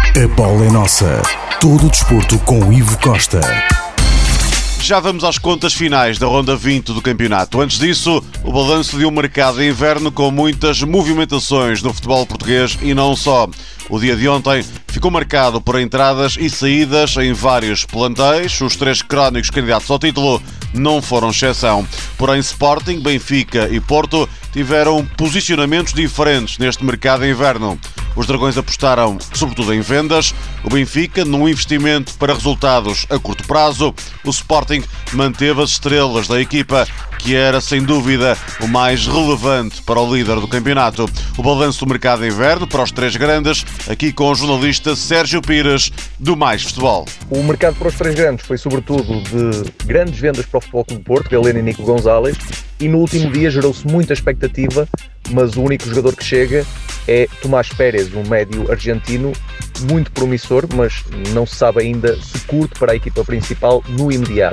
A bola é nossa. Todo o desporto com Ivo Costa. Já vamos às contas finais da ronda 20 do campeonato. Antes disso, o balanço de um mercado de inverno com muitas movimentações no futebol português e não só. O dia de ontem ficou marcado por entradas e saídas em vários plantéis. Os três crónicos candidatos ao título não foram exceção. Porém, Sporting, Benfica e Porto tiveram posicionamentos diferentes neste mercado de inverno. Os Dragões apostaram sobretudo em vendas, o Benfica num investimento para resultados a curto prazo, o Sporting manteve as estrelas da equipa, que era sem dúvida o mais relevante para o líder do campeonato. O balanço do mercado de inverno para os três grandes, aqui com o jornalista Sérgio Pires, do Mais Futebol. O mercado para os três grandes foi sobretudo de grandes vendas para o Futebol Clube do Porto, Galeno e Nico Gonzalez, e no último dia gerou-se muita expectativa, mas o único jogador que chega é Tomás Pérez, um médio argentino muito promissor, mas não se sabe ainda se curte para a equipa principal no imediato.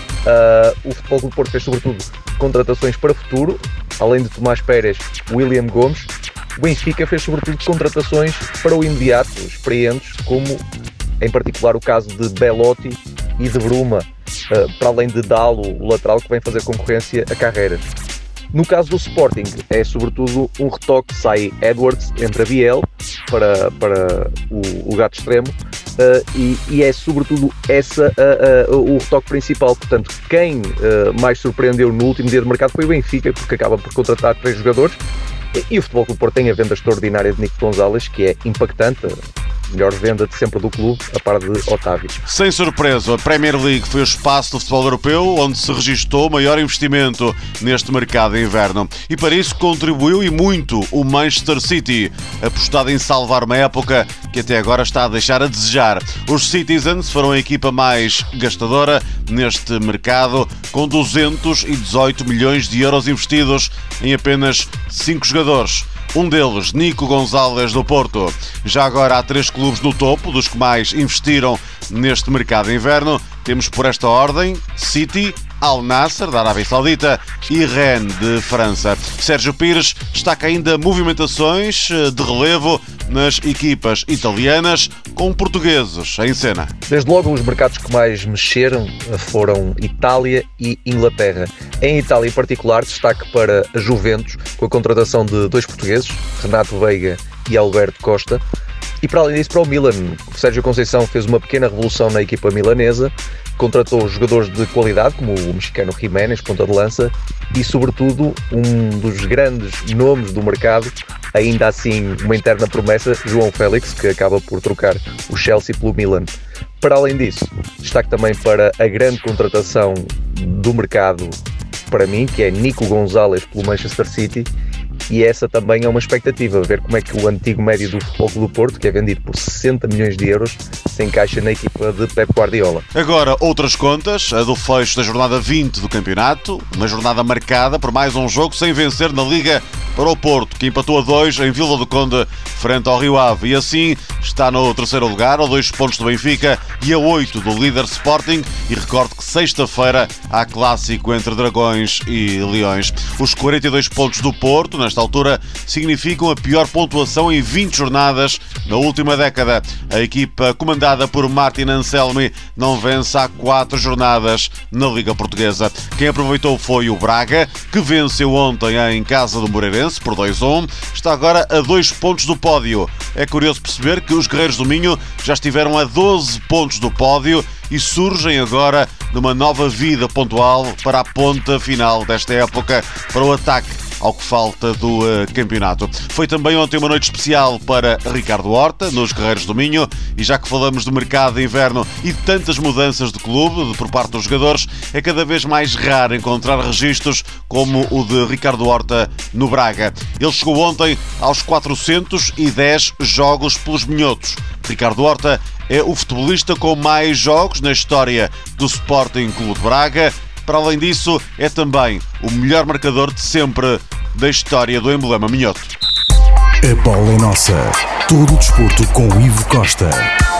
O Futebol Clube do Porto fez sobretudo contratações para futuro, além de Tomás Pérez, William Gomes. O Benfica fez sobretudo contratações para o imediato, experientes, como em particular o caso de Belotti e de Bruma, para além de Dalo, o lateral que vem fazer concorrência a Carreiras. No caso do Sporting, é sobretudo um retoque, sai Edwards, entra Biel para o gato extremo, e é sobretudo o retoque principal. Portanto, quem mais surpreendeu no último dia de mercado foi o Benfica, porque acaba por contratar três jogadores, e o Futebol Clube do Porto tem a venda extraordinária de Nico Gonzalez, que é impactante. Melhor venda de sempre do clube, a par de Otávio. Sem surpresa, a Premier League foi o espaço do futebol europeu onde se registou o maior investimento neste mercado de inverno. E para isso contribuiu e muito o Manchester City, apostado em salvar uma época que até agora está a deixar a desejar. Os Citizens foram a equipa mais gastadora neste mercado, com 218 milhões de euros investidos em apenas 5 jogadores. Um deles, Nico Gonzalez do Porto. Já agora há 3 clubes no topo dos que mais investiram neste mercado de inverno. Temos por esta ordem City, Al Nassr, da Arábia Saudita, e Rennes, de França. Sérgio Pires destaca ainda movimentações de relevo nas equipas italianas, com portugueses em cena. Desde logo, os mercados que mais mexeram foram Itália e Inglaterra. Em Itália, em particular, destaque para a Juventus, com a contratação de 2 portugueses, Renato Veiga e Alberto Costa. E para além disso, para o Milan, o Sérgio Conceição fez uma pequena revolução na equipa milanesa, contratou jogadores de qualidade, como o mexicano Jiménez, ponta de lança, e sobretudo um dos grandes nomes do mercado, ainda assim uma interna promessa, João Félix, que acaba por trocar o Chelsea pelo Milan. Para além disso, destaque também para a grande contratação do mercado para mim, que é Nico Gonzalez pelo Manchester City. E essa também é uma expectativa, ver como é que o antigo médio do Futebol Clube do Porto, que é vendido por 60 milhões de euros, se encaixa na equipa de Pep Guardiola. Agora, outras contas, a do fecho da jornada 20 do campeonato, uma jornada marcada por mais um jogo sem vencer na Liga para o Porto, que empatou a 2 em Vila do Conde, frente ao Rio Ave, e assim está no terceiro lugar, a 2 pontos do Benfica e a 8 do líder Sporting, e recordo que sexta-feira há clássico entre Dragões e Leões. Os 42 pontos do Porto, nesta altura, significam a pior pontuação em 20 jornadas na última década. A equipa comandada por Martin Anselmi não vence há 4 jornadas na Liga Portuguesa. Quem aproveitou foi o Braga, que venceu ontem em casa do Moreirense por 2-1. Está agora a 2 pontos do pódio. É curioso perceber que os Guerreiros do Minho já estiveram a 12 pontos do pódio e surgem agora numa nova vida pontual para a ponta final desta época, para o ataque ao que falta do campeonato. Foi também ontem uma noite especial para Ricardo Horta, nos Guerreiros do Minho, e já que falamos do mercado de inverno e de tantas mudanças de clube por parte dos jogadores, é cada vez mais raro encontrar registros como o de Ricardo Horta no Braga. Ele chegou ontem aos 410 jogos pelos minhotos. Ricardo Horta é o futebolista com mais jogos na história do Sporting Clube de Braga. Para além disso, é também o melhor marcador de sempre da história do emblema minhoto. A bola é nossa. Todo o desporto com Ivo Costa.